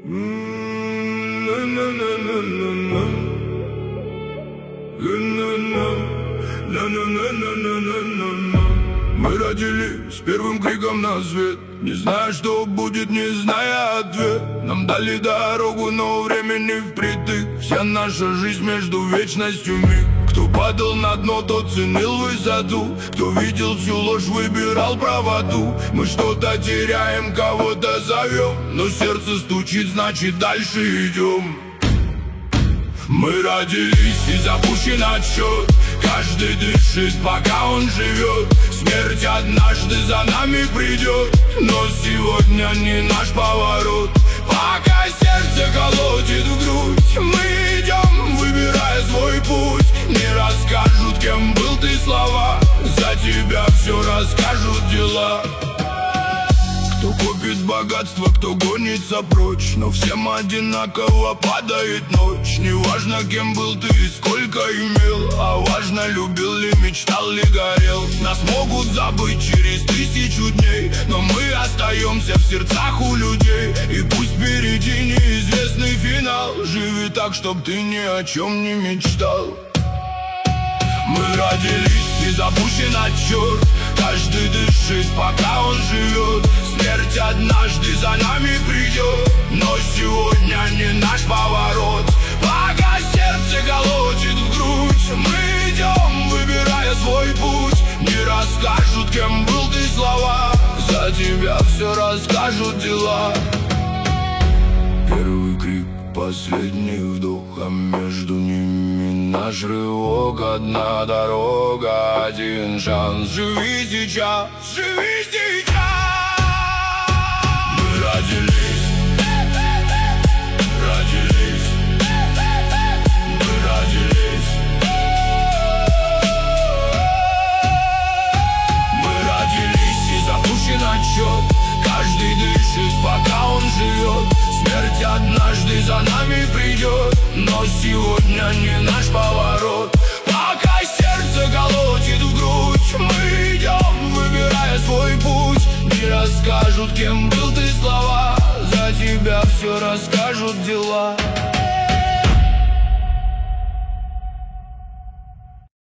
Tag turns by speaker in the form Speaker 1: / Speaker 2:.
Speaker 1: Мы родились с первым криком на свет, не зная, что будет, не зная ответ. Нам дали дорогу, но времени впритык. Вся наша жизнь между вечностью миг. Кто падал на дно, тот ценил высоту. Кто видел всю ложь, выбирал правоту. Мы что-то теряем, кого-то зовем, но сердце стучит, значит дальше идем. Мы родились и запущен отсчет. Каждый дышит, пока он живет. Смерть однажды за нами придет, но сегодня не наш поворот. Пока сердце колотит в грудь, мы идем, выбирая свой путь. Не расскажут, кем был ты, слова. За тебя все расскажут дела. Кто копит богатство, кто гонится прочь, но всем одинаково падает ночь. Неважно, кем был ты и сколько имел, а важно, любил ли, мечтал ли, горел. Нас могут забыть через 1000 дней, но мы остаемся в сердцах у людей. И пусть впереди неизвестный финал, живи так, чтоб ты ни о чем не мечтал. Мы родились и запущен отсчет. Каждый дышит, пока он живет. Смерть однажды за нами придет, но сегодня не наш поворот. Пока сердце колотит в грудь, мы идем, выбирая свой путь. Не расскажут, кем был ты, слова. За тебя все расскажут дела. Первый крик, последний вдох, а между ними наш рывок. Одна дорога, один шанс. Живи сейчас, живи сейчас. Мы родились, родились, мы родились. Мы родились и запущен отсчет. Каждый дышит, пока он живет. Смерть однажды за нами придет, но сегодня не наш поворот. Пока сердце колотит в грудь, мы идем, выбирая свой путь. Не расскажут, кем был ты, слова. За тебя все расскажут дела.